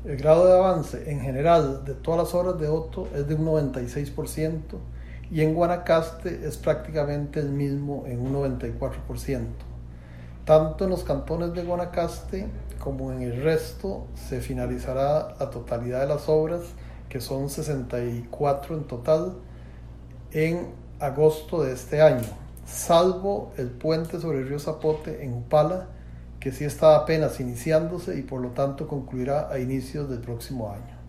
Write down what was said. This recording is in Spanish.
El grado de avance en general de todas las obras de Otto es de un 96% y en Guanacaste es prácticamente el mismo en un 94%. Tanto en los cantones de Guanacaste como en el resto se finalizará la totalidad de las obras, que son 64 en total, en agosto de este año, salvo el puente sobre el río Zapote en Upala, que sí está apenas iniciándose y por lo tanto concluirá a inicios del próximo año.